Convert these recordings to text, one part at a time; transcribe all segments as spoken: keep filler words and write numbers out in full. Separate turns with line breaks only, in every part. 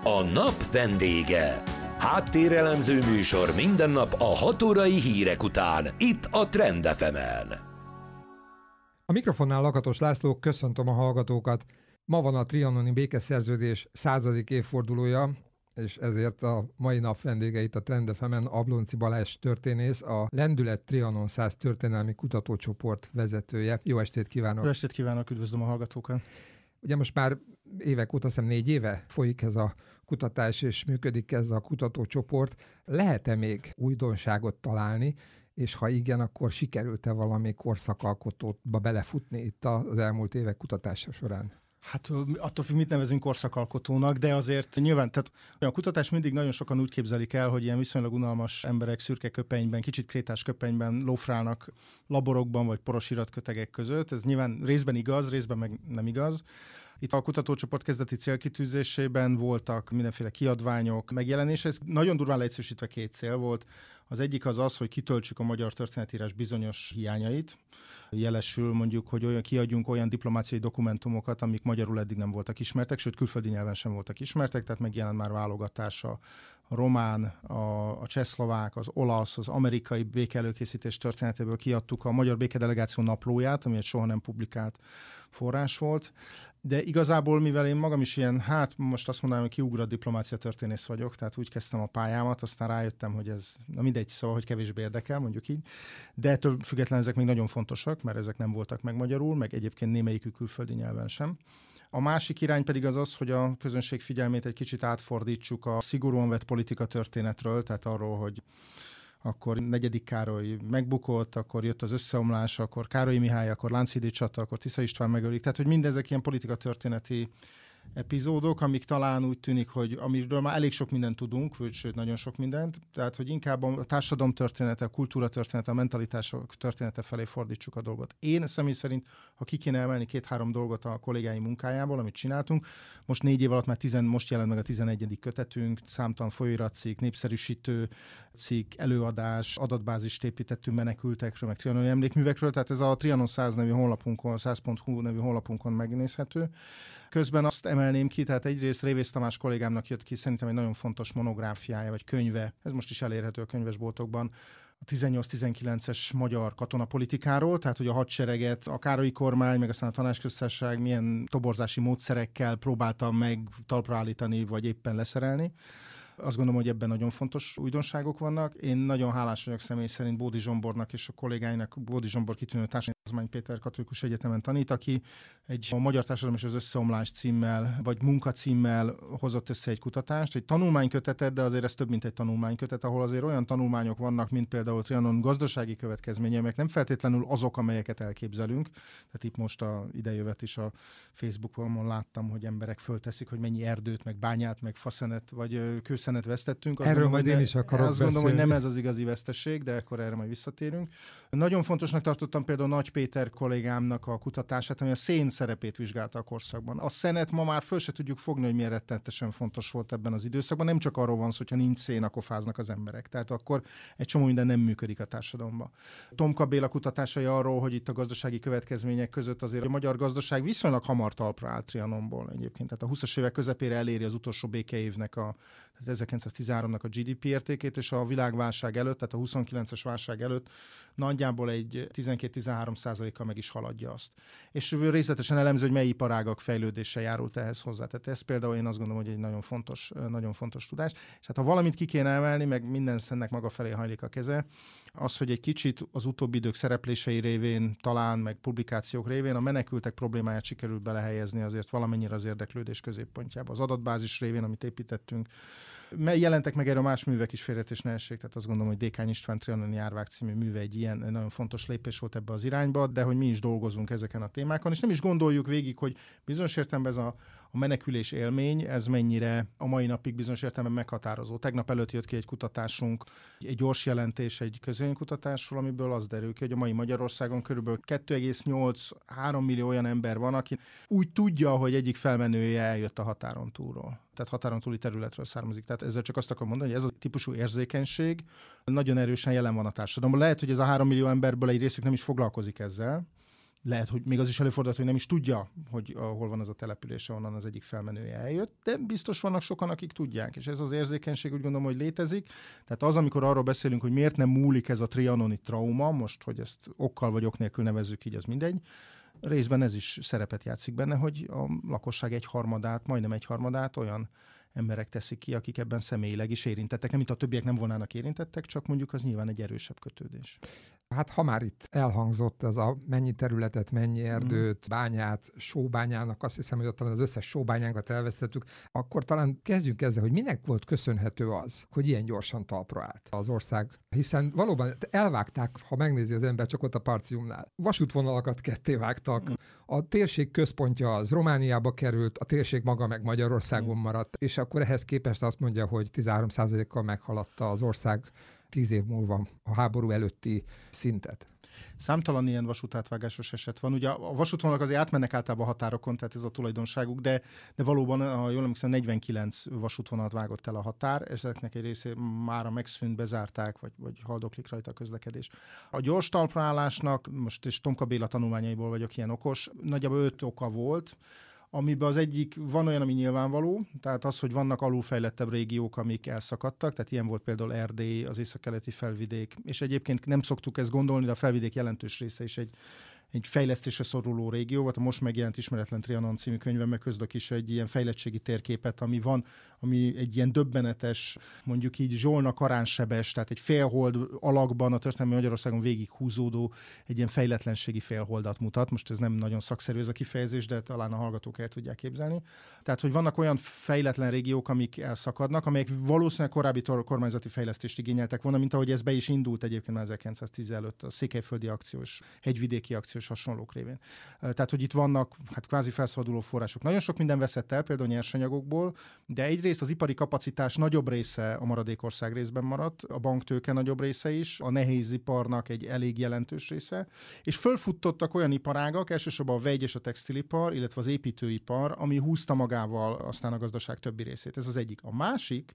A nap vendége. Háttérelemző műsor minden nap a hat órai hírek után, itt a Trend ef emen.
A mikrofonnál Lakatos László, köszöntöm a hallgatókat. Ma van a trianoni békeszerződés századik évfordulója, és ezért a mai nap vendége itt a Trend ef emen Ablonczy Balázs történész, a Lendület Trianon száz történelmi kutatócsoport vezetője. Jó estét kívánok!
Jó estét kívánok, üdvözlöm a hallgatókat!
Ugye most már évek óta, hiszem négy éve folyik ez a kutatás, és működik ez a kutatócsoport. Lehet-e még újdonságot találni, és ha igen, akkor sikerült-e valami korszakalkotóba belefutni itt az elmúlt évek kutatása során?
Hát attól függ, mit nevezünk korszakalkotónak, de azért nyilván, tehát a kutatás mindig nagyon sokan úgy képzelik el, hogy ilyen viszonylag unalmas emberek szürke köpenyben, kicsit krétás köpenyben lófrálnak laborokban vagy poros iratkötegek között. Ez nyilván részben igaz, részben meg nem igaz. Itt a kutatócsoport kezdeti célkitűzésében voltak mindenféle kiadványok, megjelenések. Ez nagyon durván leegyszerűsítve két cél volt. Az egyik az az, hogy kitöltsük a magyar történetírás bizonyos hiányait. Jelesül mondjuk, hogy olyan, kiadjunk olyan diplomáciai dokumentumokat, amik magyarul eddig nem voltak ismertek, sőt külföldi nyelven sem voltak ismertek, tehát megjelent már válogatása a román, a, a csehszlovák, az olasz, az amerikai békeelőkészítés történetéből kiadtuk a Magyar Békedelegáció naplóját, ami egy soha nem publikált forrás volt. De igazából, mivel én magam is ilyen, hát most azt mondanám, hogy kiugrott diplomácia történész vagyok, tehát úgy kezdtem a pályámat, aztán rájöttem, hogy ez, na mindegy, szóval, hogy kevésbé érdekel, mondjuk így. De ettől függetlenül ezek még nagyon fontosak, mert ezek nem voltak meg magyarul, meg egyébként némelyikük külföldi nyelven sem. A másik irány pedig az az, hogy a közönség figyelmét egy kicsit átfordítsuk a szigorúan vett politika történetről, tehát arról, hogy akkor negyedik Károly megbukott, akkor jött az összeomlás, akkor Károlyi Mihály, akkor Lánchídi csata, akkor Tisza István megölik. Tehát, hogy mindezek ilyen politika történeti epizódok, amik talán úgy tűnik, hogy amiről már elég sok mindent tudunk, sőt nagyon sok mindent, tehát hogy inkább a társadalom története, a kultúra története, a mentalitások története felé fordítsuk a dolgot. Én személy szerint, ha ki kéne emelni két-három dolgot a kollégáim munkájából, amit csináltunk, most négy év alatt már tizen, most jelent meg a tizenegyedik kötetünk, számtalan folyóiratcikk, népszerűsítő cikk, előadás, adatbázist építettünk menekültekről, meg trianoni emlékművekről, tehát ez a Trianon száz nevű honlapunkon, száz pont hu nevű honlapunkon megnézhető. Közben azt emelném ki, tehát egyrészt Révész Tamás kollégámnak jött ki szerintem egy nagyon fontos monográfiája, vagy könyve, ez most is elérhető a könyvesboltokban, a tizennyolc-tizenkilences magyar katonapolitikáról, tehát hogy a hadsereget, a Károlyi kormány, meg aztán a Tanácsköztársaság milyen toborzási módszerekkel próbálta meg talpra állítani, vagy éppen leszerelni. Azt gondolom, hogy ebben nagyon fontos újdonságok vannak. Én nagyon hálás vagyok személy szerint Bódi Zsombornak és a kollégáinak. Bódi Zsombor kitűnő társadalmi Péter Katolikus Egyetemen tanít, aki egy a Magyar Társadalom és az Összeomlás címmel, vagy munkacímmel hozott össze egy kutatást, egy tanulmánykötetet, de azért ez több, mint egy tanulmánykötet, ahol azért olyan tanulmányok vannak, mint például Trianon gazdasági következményei, amelyek nem feltétlenül azok, amelyeket elképzelünk. Tehát itt most a idejövet is a Facebookon láttam, hogy emberek fölteszik, hogy mennyi erdőt, meg bányát, meg faszenet, vagy kőszenet vesztettünk. Azt
Erről
gondolom,
majd én is akarok
Azt gondolom,
beszélni.
hogy nem ez az igazi veszteség, de akkor erre majd visszatérünk. Nagyon fontosnak tartottam például Nagy Péter kollégámnak a kutatását, ami a szén szerepét vizsgálta a korszakban. A szenet ma már föl se tudjuk fogni, hogy milyen rettenetesen fontos volt ebben az időszakban. Nem csak arról van szó, hogyha nincs szén, akkor fáznak az emberek. Tehát akkor egy csomó minden nem működik a társadalomban. Tomka Béla kutatásai arról, hogy itt a gazdasági következmények között azért a magyar gazdaság viszonylag hamar talpra állt Trianonból egyébként. Tehát a huszas évek közepére eléri az utolsó békeévnek a tehát ezerkilencszáztizenháromnak a gé dé pé értékét, és a világválság előtt, tehát a huszonkilences válság előtt nagyjából egy tizenkét-tizenhárom százalékkal meg is haladja azt. És részletesen elemző, hogy mely iparágak fejlődése járult ehhez hozzá. Tehát ez például én azt gondolom, hogy egy nagyon fontos, nagyon fontos tudás. És hát ha valamit ki kéne emelni, meg minden szennek maga felé hajlik a keze, az, hogy egy kicsit az utóbbi idők szereplései révén, talán meg publikációk révén a menekültek problémáját sikerült belehelyezni azért valamennyire az érdeklődés középpontjába. Az adatbázis révén, amit építettünk, jelentek meg erre más művek is, félreértés ne essék, tehát azt gondolom, hogy Dékány István Trianoni Árvák című műve egy ilyen nagyon fontos lépés volt ebbe az irányba, de hogy mi is dolgozunk ezeken a témákon, és nem is gondoljuk végig, hogy bizonyos értelemben ez a, a menekülés élmény, ez mennyire a mai napig bizonyos értelemben meghatározó. Tegnap előtt jött ki egy kutatásunk, egy gyors jelentés egy közönkutatásról, amiből az derül ki, hogy a mai Magyarországon körülbelül kettő egész nyolc-három millió olyan ember van, aki úgy tudja, hogy egyik felmenője eljött a határon túlról. Tehát határon túli területről származik. Tehát ezzel csak azt akarom mondani, hogy ez a típusú érzékenység nagyon erősen jelen van a társadalomban. Lehet, hogy ez a három millió emberből egy részük nem is foglalkozik ezzel, Lehet, hogy még az is előfordult, hogy nem is tudja, hogy hol van az a település, ahonnan az egyik felmenője eljött, de biztos vannak sokan, akik tudják, és ez az érzékenység úgy gondolom, hogy létezik. Tehát az, amikor arról beszélünk, hogy miért nem múlik ez a trianoni trauma, most, hogy ezt okkal vagy ok nélkül nevezzük így, az mindegy, részben ez is szerepet játszik benne, hogy a lakosság egyharmadát, majdnem egyharmadát olyan emberek teszik ki, akik ebben személyileg is érintettek. Nem, mint a többiek nem volnának érintettek, csak mondjuk az nyilván egy erősebb kötődés.
Hát ha már itt elhangzott ez a mennyi területet, mennyi erdőt, bányát, sóbányának, azt hiszem, hogy ott talán az összes sóbányánkat elvesztettük, akkor talán kezdjünk ezzel, hogy minek volt köszönhető az, hogy ilyen gyorsan talpra állt az ország. Hiszen valóban elvágták, ha megnézi az ember csak ott a Partiumnál. Vasútvonalakat ketté vágtak, a térség központja az Romániába került, a térség maga meg Magyarországon maradt, és akkor ehhez képest azt mondja, hogy tizenhárom százalékkal meghaladta az ország tíz év múlva a háború előtti szintet.
Számtalan ilyen vasútátvágásos eset van. Ugye a vasútvonalak azért átmennek általában a határokon, tehát ez a tulajdonságuk, de, de valóban, ha jól emlékszem, negyvenkilenc vasútvonalat vágott el a határ, ezeknek egy részét mára megszűnt, bezárták, vagy, vagy haldoklik rajta a közlekedés. A gyors talpraállásnak, most és Tomka Béla tanulmányaiból vagyok ilyen okos, nagyjából öt oka volt, amiben az egyik van olyan, ami nyilvánvaló, tehát az, hogy vannak alulfejlettebb régiók, amik elszakadtak, tehát ilyen volt például Erdély, az északkeleti felvidék, és egyébként nem szoktuk ezt gondolni, de a felvidék jelentős része is egy egy fejlesztésre szoruló régió volt. A most megjelent Ismeretlen Trianon című könyvemben közlök is egy ilyen fejlettségi térképet, ami van, ami egy ilyen döbbenetes, mondjuk így zsolna karánsebes, tehát egy félhold alakban a történelmi Magyarországon végig húzódó egy ilyen fejletlenségi félholdat mutat. Most ez nem nagyon szakszerű ez a kifejezés, de talán a hallgatók el tudják képzelni. Tehát, hogy vannak olyan fejletlen régiók, amik elszakadnak, amelyek valószínűleg korábbi kormányzati fejlesztést igényeltek volna, mint ahogy ez be is indult egyébként már ezerkilencszáztíz előtt a székelyföldi akciós, hegyvidéki akciós hasonlók révén. Tehát, hogy itt vannak hát kvázi felszabaduló források. Nagyon sok minden veszett el, például nyersanyagokból, de egyrészt az ipari kapacitás nagyobb része a maradékország részben maradt, a banktőke nagyobb része is, a nehéziparnak egy elég jelentős része, és fölfuttottak olyan iparágak, elsősorban a vegy és a textilipar, illetve az építőipar, ami húzta magával aztán a gazdaság többi részét. Ez az egyik. A másik,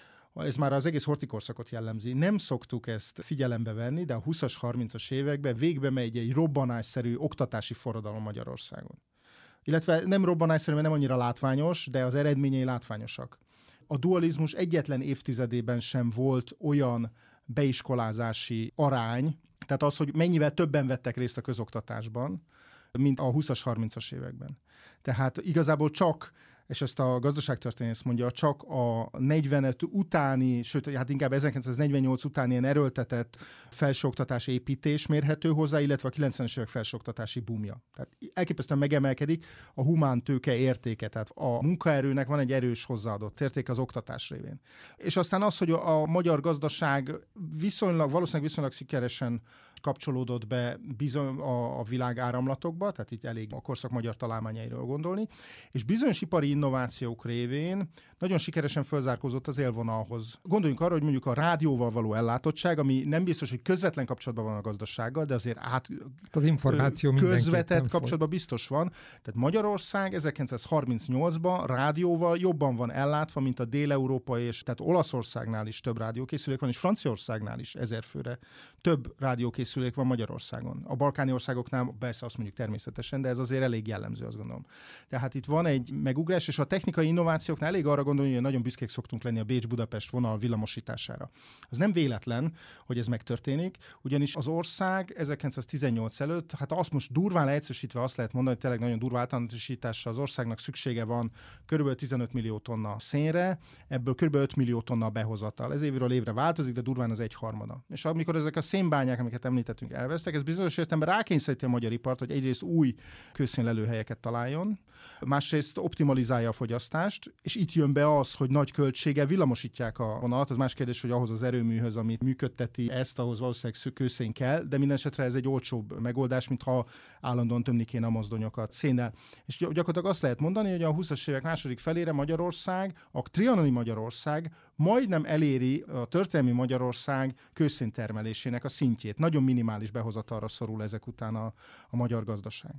ez már az egész horthy-korszakot jellemzi. Nem szoktuk ezt figyelembe venni, de a húszas, harmincas években végbe megy egy robbanásszerű oktatási forradalom Magyarországon. Illetve nem robbanásszerű, mert nem annyira látványos, de az eredményei látványosak. A dualizmus egyetlen évtizedében sem volt olyan beiskolázási arány, tehát az, hogy mennyivel többen vettek részt a közoktatásban, mint a húszas, harmincas években. Tehát igazából csak, és ezt a gazdaságtörténész mondja, csak a negyvenöt utáni, sőt, hát inkább ezerkilencszáznegyvennyolc utáni ilyen erőltetett felsőoktatási építés mérhető hozzá, illetve a kilencvenes évek felsőoktatási boomja. Tehát elképesztően megemelkedik a humán tőke értéke, tehát a munkaerőnek van egy erős hozzáadott értéke az oktatás révén. És aztán az, hogy a magyar gazdaság viszonylag, valószínűleg viszonylag sikeresen kapcsolódott be bizony a, a világ áramlatokba, tehát itt elég a korszak magyar találmányairól gondolni, és bizonyos ipari innovációk révén nagyon sikeresen fölzárkózott az élvonalhoz. Gondoljunk arra, hogy mondjuk a rádióval való ellátottság, ami nem biztos, hogy közvetlen kapcsolatban van a gazdasággal, de azért át
az információ
közvetett kapcsolatban biztos van. Tehát Magyarország ezerkilencszázharmincnyolcban rádióval jobban van ellátva, mint a dél-európai, és tehát Olaszországnál is több rádiókészülék van, és Franciaországnál is ezer főre több rádiókészülék van Magyarországon. A balkáni országoknál persze azt mondjuk természetesen, de ez azért elég jellemző, azt gondolom. Tehát itt van egy megugrás, és a technikai innovációknál elég arra gondolni, hogy nagyon büszkék szoktunk lenni a Bécs-Budapest vonal villamosítására. Az nem véletlen, hogy ez megtörténik, ugyanis az ország ezerkilencszáztizennyolc előtt, hát azt most durván leegyszerűsítve azt lehet mondani, hogy tényleg nagyon durván általánosításra az országnak szüksége van körülbelül tizenöt millió tonna szénre, ebből körülbelül öt millió tonna behozatal. Ez évről évre változik, de durván az egyharmada. És amikor ezek a szénbányák, amiket említettünk, elvesztek, ez bizonyos értelemben rákényszeríti a magyar ipart, hogy egyrészt új kőszénlelőhelyeket találjon, másrészt optimalizálja a fogyasztást, és itt jön be az, hogy nagy költséggel villamosítják a vonalat. Az más kérdés, hogy ahhoz az erőműhöz, amit működteti ezt, ahhoz valószínűleg kőszén kell, de minden esetre ez egy olcsóbb megoldás, mintha állandóan tömni kéne a mozdonyokat szénnel. És gyakorlatilag azt lehet mondani, hogy a húszas évek második felére Magyarország, a trianoni Magyarország majdnem eléri a történelmi Magyarország kőszéntermelésének a szintjét. Nagyon minimális behozatalra szorul ezek után a, a magyar gazdaság.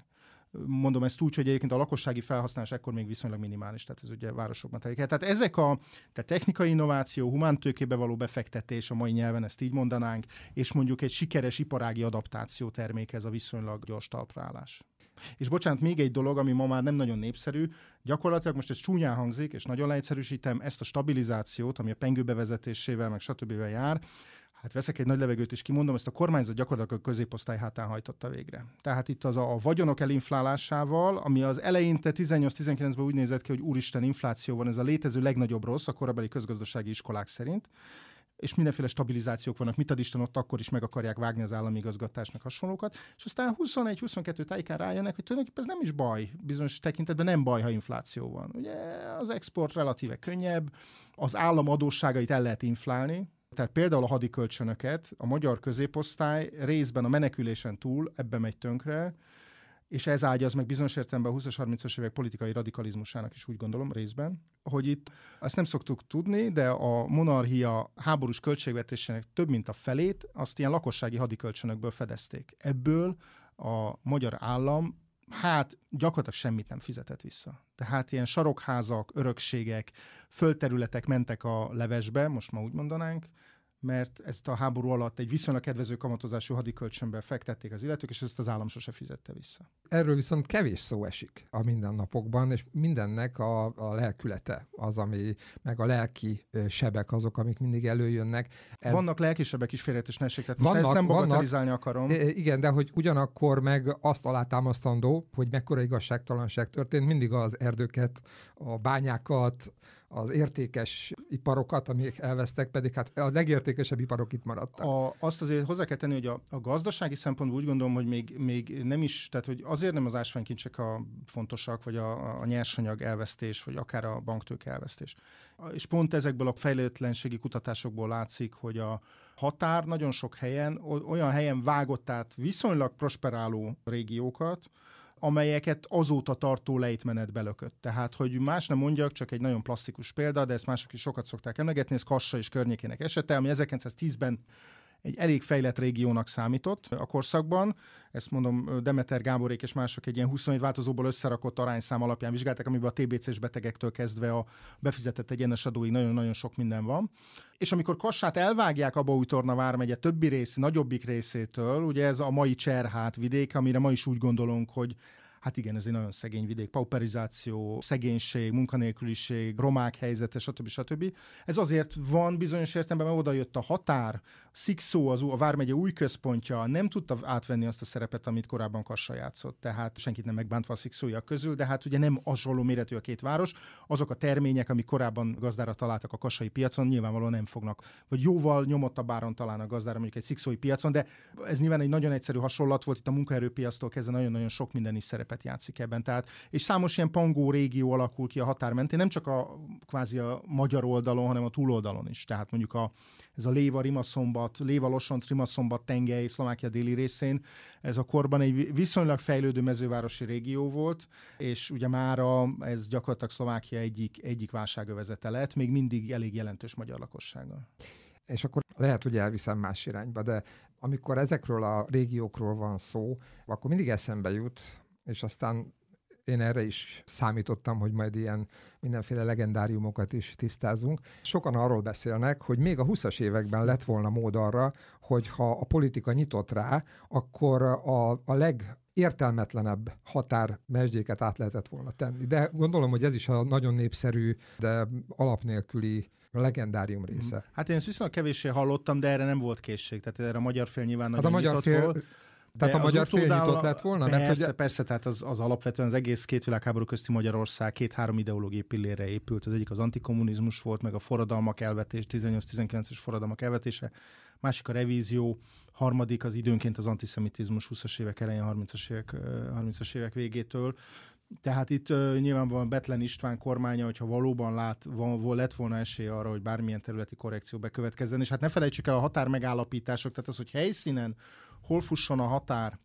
Mondom ezt úgy, hogy egyébként a lakossági felhasználás ekkor még viszonylag minimális, tehát ez ugye városokban telik el. Tehát ezek a tehát technikai innováció, humántőkébe való befektetés, a mai nyelven ezt így mondanánk, és mondjuk egy sikeres iparági adaptáció terméke ez a viszonylag gyors talpraállás. És bocsánat, még egy dolog, ami ma már nem nagyon népszerű, gyakorlatilag most ez csúnyán hangzik, és nagyon leegyszerűsítem, ezt a stabilizációt, ami a pengő bevezetésével, meg stb. Jár, hát veszek egy nagy levegőt és kimondom, ezt a kormányzat gyakorlatilag a középosztály hátán hajtotta végre. Tehát itt az a, a vagyonok elinflálásával, ami az eleinte tizennyolc-tizenkilencben úgy nézett ki, hogy úristen, infláció van, ez a létező legnagyobb rossz a korabeli közgazdasági iskolák szerint, és mindenféle stabilizációk vannak, mit ad Isten, ott akkor is meg akarják vágni az állami igazgatásnak hasonlókat, és aztán huszonegy-huszonkettő tájékán rájönnek, hogy tulajdonképpen ez nem is baj, bizonyos tekintetben nem baj, ha infláció van. Ugye az export relatíve könnyebb, az állam adósságait el lehet inflálni, tehát például a hadikölcsönöket a magyar középosztály részben a menekülésen túl ebbe megy tönkre, és ez ágyaz meg bizonyos értelemben a húszas-harmincas évek politikai radikalizmusának is úgy gondolom részben, hogy itt ezt nem szoktuk tudni, de a monarchia háborús költségvetésének több mint a felét azt ilyen lakossági hadikölcsönökből fedezték. Ebből a magyar állam hát gyakorlatilag semmit nem fizetett vissza. Tehát ilyen sarokházak, örökségek, földterületek mentek a levesbe, most ma úgy mondanánk, mert ezt a háború alatt egy viszonylag kedvező kamatozású hadikölcsönbe fektették az illetők, és ezt az állam sose fizette vissza.
Erről viszont kevés szó esik a mindennapokban, és mindennek a, a lelkülete az, ami, meg a lelki sebek azok, amik mindig előjönnek.
Ez... Vannak lelki sebek is, félreértés ne essék, tehát most vannak, ezt nem bagatelizálni akarom.
Igen, de hogy ugyanakkor meg azt alátámasztandó, hogy mekkora igazságtalanság történt, mindig az erdőket, a bányákat, az értékes iparokat, amik elvesztek, pedig hát a legértékesebb iparok itt maradtak.
A, azt azért hozzá kell tenni, hogy a, a gazdasági szempontból úgy gondolom, hogy még, még nem is, tehát hogy azért nem az ásványkincsek a fontosak, vagy a, a nyersanyag elvesztés, vagy akár a banktőke elvesztés. És pont ezekből a fejletlenségi kutatásokból látszik, hogy a határ nagyon sok helyen, olyan helyen vágott át viszonylag prosperáló régiókat, amelyeket azóta tartó lejtmenet belökött. Tehát, hogy más nem mondjak, csak egy nagyon plastikus példa, de ezt mások is sokat szokták emlegetni, ez Kassa és környékének esete, ami ezerkilencszáztízben egy elég fejlett régiónak számított a korszakban. Ezt mondom, Demeter Gáborék és mások egy ilyen huszonhét változóból összerakott arányszám alapján vizsgálták, amiben a té bé cés betegektől kezdve a befizetett egyenes adóig nagyon-nagyon sok minden van. És amikor Kassát elvágják Abaúj-Torna vármegye többi rész, nagyobbik részétől, ugye ez a mai Cserhát vidék, amire ma is úgy gondolunk, hogy hát igen, ez egy nagyon szegény vidék, pauperizáció, szegénység, munkanélküliség, romák helyzete, stb. stb. Ez azért van bizonyos értelemben, mert oda jött a határ, Szikszó, az, a vármegye új központja nem tudta átvenni azt a szerepet, amit korábban Kassa játszott. Tehát senkit nem megbántva a szikszóiak közül, de hát ugye nem hasonló méretű a két város. Azok a termények, amik korábban gazdára találtak a kassai piacon, nyilvánvalóan nem fognak, vagy jóval nyomottabb áron találnak gazdára mondjuk egy szikszói piacon, de ez nyilván egy nagyon egyszerű hasonlat volt, itt a munkaerőpiactól kezdve nagyon-nagyon sok minden is szerepet játszik ebben. Tehát, és számos ilyen pangó régió alakul ki a határ mentén, nem csak a kvázi a magyar oldalon, hanem a túloldalon is. Tehát mondjuk a, ez a Léva, Rimaszombat, Léva, Losonc, Rimaszombat tengely, Szlovákia déli részén, ez a korban egy viszonylag fejlődő mezővárosi régió volt, és ugye mára ez gyakorlatilag Szlovákia egyik, egyik válságövezete lett, még mindig elég jelentős magyar lakossággal.
És akkor lehet, hogy elviszem más irányba, de amikor ezekről a régiókról van szó, akkor mindig eszembe jut, és aztán én erre is számítottam, hogy majd ilyen mindenféle legendáriumokat is tisztázunk. Sokan arról beszélnek, hogy még a huszas években lett volna mód arra, hogy ha a politika nyitott rá, akkor a, a legértelmetlenebb határmezsdjéket át lehetett volna tenni. De gondolom, hogy ez is a nagyon népszerű, de alap nélküli legendárium része.
Hát én ezt viszonylag kevéssé hallottam, de erre nem volt készség. Tehát erre a magyar fél nyilván
hát
nagyon
a magyar
nyitott
fél...
volt.
Tehát
de
a magyar fél nyitott lett volna?
Persze,
mert ugye...
persze, tehát az, az alapvetően az egész két világháború közti Magyarország két-három ideológiai pillérre épült. Az egyik az antikommunizmus volt, meg a forradalmak elvetés, tizennyolc-tizenkilences forradalmak elvetése. Másik a revízió, harmadik az időnként az antiszemitizmus huszas évek elején, harmincas évek, harmincas évek végétől. Tehát itt uh, nyilvánvalóan Bethlen István kormánya, hogyha valóban lát, van, lett volna esély arra, hogy bármilyen területi korrekció bekövetkezzen, és hát ne felejtsük el a határ megállapítások, tehát az, hogy helyszínen hol fusson a határ,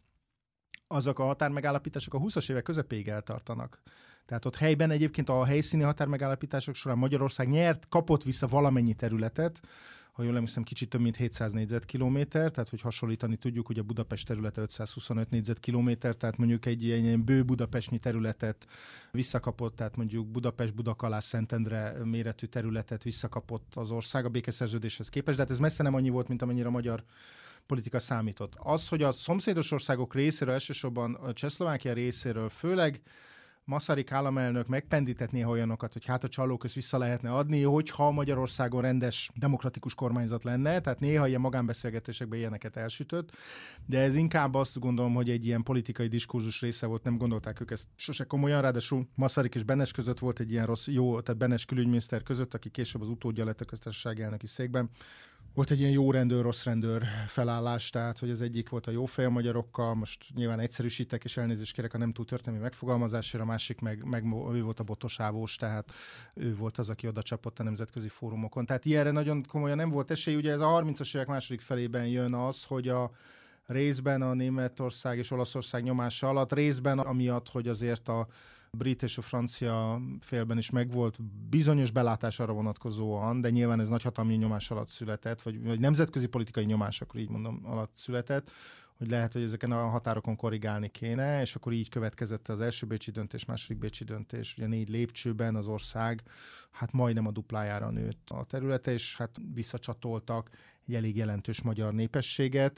azok a határmegállapítások a huszas évek közepéig eltartanak. Tehát ott helyben egyébként a helyszíni határmegállapítások során Magyarország nyert, kapott vissza valamennyi területet, ha jól emlékszem, kicsit több mint hétszáz négyzetkilométer, tehát hogy hasonlítani tudjuk, hogy a Budapest területe ötszázhuszonöt négyzetkilométer, tehát mondjuk egy ilyen, ilyen bő budapestnyi területet visszakapott, tehát mondjuk Budapest, Budakalász, Szentendre méretű területet visszakapott az ország a békeszerződéshez képest, de hát ez messze nem annyi volt, mint amennyire a magyar politika számított. Az, hogy a szomszédos országok részéről, elsősorban a Csehszlovákia részéről, főleg Masaryk államelnök megpendített néha olyanokat, hogy hát a csalóközt vissza lehetne adni, hogyha Magyarországon rendes demokratikus kormányzat lenne, tehát néha ilyen magánbeszélgetésekben ilyeneket elsütött, de ez inkább azt gondolom, hogy egy ilyen politikai diskurzus része volt, nem gondolták ők ezt sose komolyan, ráadásul Masaryk és Benes között volt egy ilyen rossz, jó, tehát Benes külügyminiszter között, aki később az utódja lett a köztársasági elnöki székben. Volt egy ilyen jó rendőr, rossz rendőr felállás, tehát hogy az egyik volt a jófej a magyarokkal, most nyilván egyszerűsítek, és elnézést kérek a nem túl történelmi megfogalmazásért, a másik meg, meg ő volt a botosávós, tehát ő volt az, aki oda csapott a nemzetközi fórumokon. Tehát ilyenre nagyon komolyan nem volt esély. Ugye ez a harmincas évek második felében jön az, hogy a részben a Németország és Olaszország nyomása alatt, részben amiatt, hogy azért a brit és a francia félben is megvolt bizonyos belátás arra vonatkozóan, de nyilván ez nagyhatalmi nyomás alatt született, vagy, vagy nemzetközi politikai nyomás, akkor így mondom, alatt született, hogy lehet, hogy ezeken a határokon korrigálni kéne, és akkor így következett az első bécsi döntés, második bécsi döntés, ugye négy lépcsőben az ország hát majdnem a duplájára nőtt a területe, és hát visszacsatoltak egy elég jelentős magyar népességet,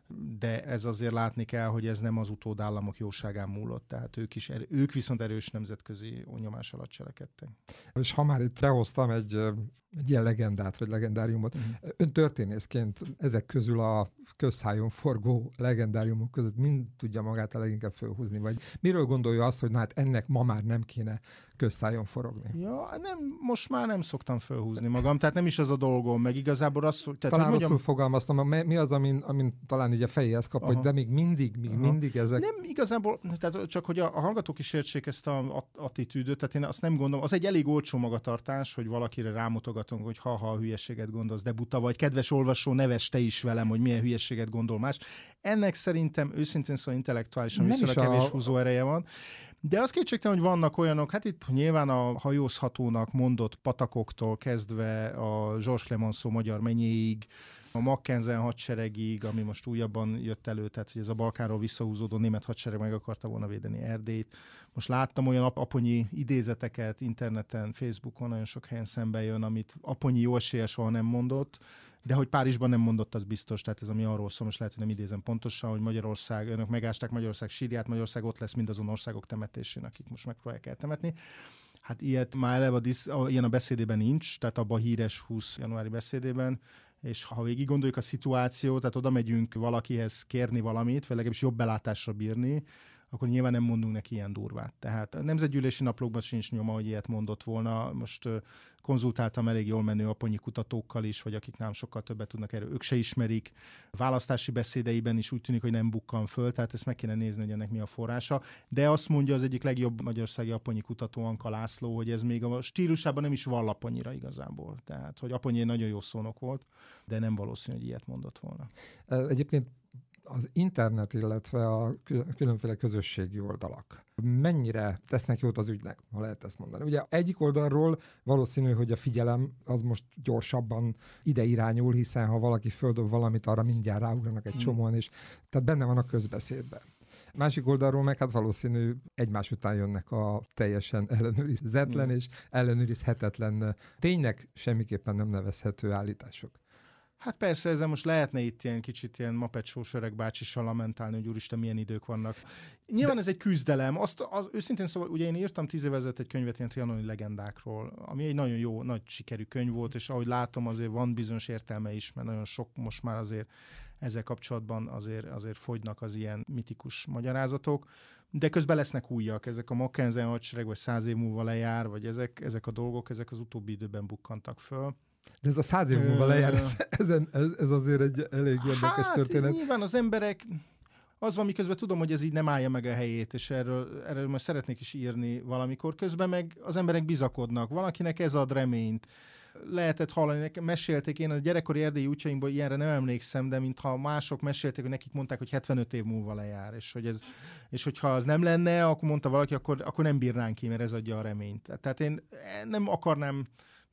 de ez azért látni kell, hogy ez nem az utódállamok jóságán múlott, tehát ők is, ők viszont erős nemzetközi nyomás alatt cselekedtek.
És ha már itt lehoztam egy, egy ilyen legendát, vagy legendáriumot, uh-huh. Ön történészként ezek közül a közszájon forgó legendáriumok között mind tudja magát a leginkább fölhúzni, vagy miről gondolja azt, hogy na hát ennek ma már nem kéne közszájon forogni?
Ja, nem, most már nem szoktam fölhúzni magam, tehát nem is az a dolgom, meg igazából az, hogy... Tehát,
talán
hogy
rosszul
mondjam,
fogalmaztam, mi az, amin, amin talán így a fejéhez kap, hogy de még mindig, még Aha. mindig ezek...
Nem, igazából, tehát csak hogy a, a hallgatók is értsék ezt a attitűdöt, tehát én azt nem gondolom, az egy elég olcsó magatartás, hogy valakire rámutogatunk, hogy ha-ha a hülyeséget gondolsz, de buta vagy, kedves olvasó, neves te is velem, hogy milyen hülyeséget gondol más. Ennek szerintem őszintén szóval intellektuálisan viszonylag kevés a... húzóereje van. De az kétségtelen, hogy vannak olyanok, hát itt nyilván a hajózhatónak mondott patakoktól kezdve a Georges Clemenceau magyar mennyéig, a Mackensen hadseregig, ami most újabban jött elő, tehát hogy ez a Balkánról visszahúzódó német hadsereg meg akarta volna védeni Erdélyt. Most láttam olyan aponyi idézeteket interneten, Facebookon, nagyon sok helyen szembe jön, amit aponyi jó esélye soha nem mondott, de hogy Párizsban nem mondott, az biztos, tehát ez ami arról szól, most lehet, hogy nem idézem pontosan, hogy Magyarország, önök megásták Magyarország sírját, Magyarország ott lesz mindazon országok temetésén, akik most megpróbálják eltemetni. Hát ilyet már eleve a, disz, a, ilyen a beszédében nincs, tehát abban a híres húsz januári beszédében, és ha végig gondoljuk a szituációt, tehát oda megyünk valakihez kérni valamit, vagy legalábbis jobb belátásra bírni, akkor nyilván nem mondunk neki ilyen durvát. Tehát a nemzetgyűlési naplókban sincs nyoma, hogy ilyet mondott volna. Most uh, konzultáltam elég jól menő aponyi kutatókkal is, vagy akik nem sokkal többet tudnak erről, ők se ismerik. Választási beszédeiben is úgy tűnik, hogy nem bukkan föl, tehát ezt meg kéne nézni, hogy ennek mi a forrása. De azt mondja az egyik legjobb magyarországi aponyi kutató, Anka László, hogy ez még a stílusában nem is vall aponyira igazából. Tehát, hogy aponyi nagyon jó szónok volt, de nem valószínű, hogy ilyet mondott volna.
Egyébként az internet, illetve a különféle közösségi oldalak mennyire tesznek jót az ügynek, ha lehet ezt mondani. Ugye egyik oldalról valószínű, hogy a figyelem az most gyorsabban ide irányul, hiszen ha valaki földob valamit, arra mindjárt ráugranak egy csomóan, és tehát benne van a közbeszédben. Másik oldalról meg hát valószínű egymás után jönnek a teljesen ellenőrizetlen és ellenőrizhetetlen, tényleg semmiképpen nem nevezhető állítások.
Hát persze, ezzel most lehetne itt ilyen kicsit ilyen mapecsós öreg bácsissal lamentálni, hogy úristen, milyen idők vannak. Nyilván De... ez egy küzdelem. Azt, az, őszintén szóval, ugye én írtam tíz évvel ezelőtt egy könyvet ilyen trianoni legendákról, ami egy nagyon jó, nagy sikerű könyv volt, és ahogy látom, azért van bizonyos értelme is, mert nagyon sok most már azért ezzel kapcsolatban azért, azért fogynak az ilyen mitikus magyarázatok. De közben lesznek újak, ezek a Mackensen hadsereg, vagy száz év múlva lejár, vagy ezek, ezek a dolgok, ezek az utóbbi időben bukkantak föl.
De ez a száz év múlva lejár, ez, ez, ez azért egy elég érdekes
hát,
történet.
Nyilván az emberek, az van, miközben tudom, hogy ez így nem állja meg a helyét, és erről, erről majd szeretnék is írni valamikor. Közben meg az emberek bizakodnak, valakinek ez ad reményt. Lehetett hallani, nekem mesélték, én a gyerekkori erdélyi útjainkban ilyenre nem emlékszem, de mintha mások mesélték, hogy nekik mondták, hogy hetvenöt év múlva lejár, és, hogy ez, és hogyha az nem lenne, akkor mondta valaki, akkor, akkor nem bírnánk ki, mert ez adja a reményt. Tehát én nem akarnám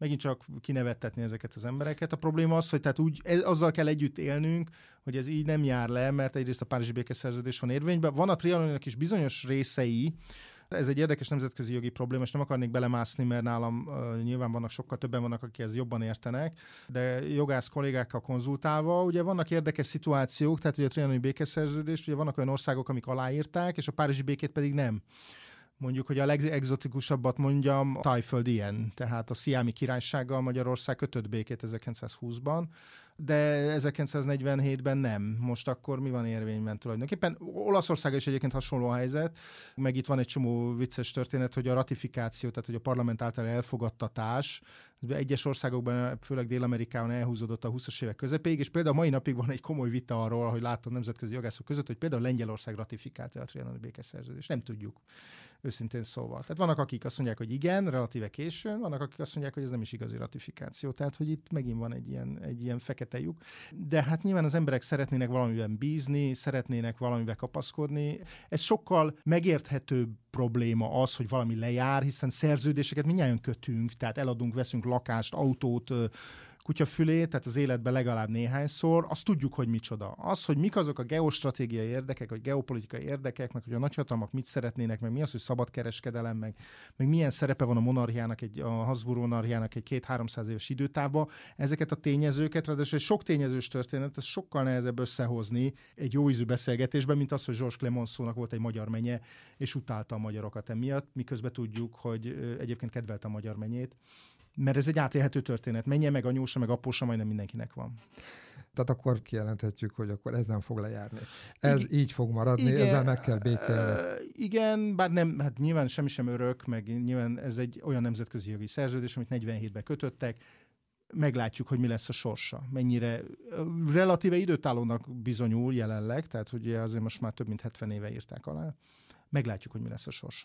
megint csak kinevettetni ezeket az embereket. A probléma az, hogy tehát úgy, ez, azzal kell együtt élnünk, hogy ez így nem jár le, mert egyrészt a Párizsi békeszerződés van érvényben. Van a trianonnak is bizonyos részei, ez egy érdekes nemzetközi jogi probléma, és nem akarnék belemászni, mert nálam uh, nyilván vannak sokkal többen vannak, akik ezt jobban értenek, de jogász kollégákkal konzultálva, ugye vannak érdekes szituációk, tehát ugye a trianoni békeszerződést, ugye vannak olyan országok, amik aláírták, és a párizsi békét pedig nem. Mondjuk, hogy a legexotikusabbat mondjam, Tájföld ilyen, tehát a Sziámi Királysággal Magyarország kötött békét ezerkilencszázhúszban, de ezerkilencszáznegyvenhétben nem. Most akkor mi van érvényben tulajdonképpen? Olaszország is egyébként hasonló a helyzet, meg itt van egy csomó vicces történet, hogy a ratifikáció, tehát hogy a parlament által elfogadtatás egyes országokban, főleg Dél-Amerikában elhúzódott a húszas évek közepéig, és például a mai napig van egy komoly vita arról, hogy látom nemzetközi jogászok között, hogy például Lengyelország ratifikálta a trianoni békeszerződést. Nem tudjuk, őszintén szóval. Tehát vannak, akik azt mondják, hogy igen, relatíve későn, vannak, akik azt mondják, hogy ez nem is igazi ratifikáció. Tehát, hogy itt megint van egy ilyen, egy ilyen fekete lyuk. De hát nyilván az emberek szeretnének valamiben bízni, szeretnének valamiben kapaszkodni. Ez sokkal megérthetőbb probléma az, hogy valami lejár, hiszen szerződéseket mindjárt kötünk, tehát eladunk, veszünk lakást, autót, kutyafülét, tehát az életben legalább néhányszor, azt tudjuk, hogy micsoda. Az, hogy mik azok a geostratégiai érdekek, vagy geopolitikai érdekek, meg hogy a nagyhatalmak mit szeretnének, meg mi az, hogy szabadkereskedelem, meg, meg milyen szerepe van a monarchiának, egy, a Habsburg monarchiának egy két-háromszáz éves időtávban, ezeket a tényezőket, ráadásul egy sok tényezős történet, ez sokkal nehezebb összehozni egy jó ízű beszélgetésben, mint az, hogy Georges Clemenceaunak volt egy magyar menye, és utálta a magyarokat emiatt, miközben tudjuk, hogy egyébként kedvelte a magyar menyét. Mert ez egy átélhető történet. Menje meg anyósa, meg apósa, majdnem mindenkinek van.
Tehát akkor kijelenthetjük, hogy akkor ez nem fog lejárni. Ez igen, így fog maradni,
igen,
ezzel meg kell békélni.
Igen, bár nem, hát nyilván semmi sem örök, meg nyilván ez egy olyan nemzetközi jogi szerződés, amit negyvenhétben kötöttek, meglátjuk, hogy mi lesz a sorsa. Mennyire relatíve időtállónak bizonyul jelenleg, tehát hogy azért most már több mint hetven éve írták alá. Meglátjuk, hogy mi lesz a sorsa.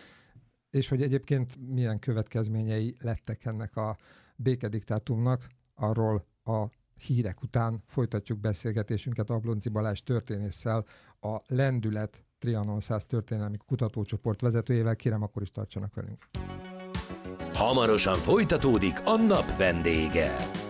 És hogy egyébként milyen következményei lettek ennek a békediktátumnak, arról a hírek után folytatjuk beszélgetésünket Ablonczy Balázs történésszel, a Lendület Trianon száz történelmi kutatócsoport vezetőjével. Kérem, akkor is tartsanak velünk.
Hamarosan folytatódik a nap vendége.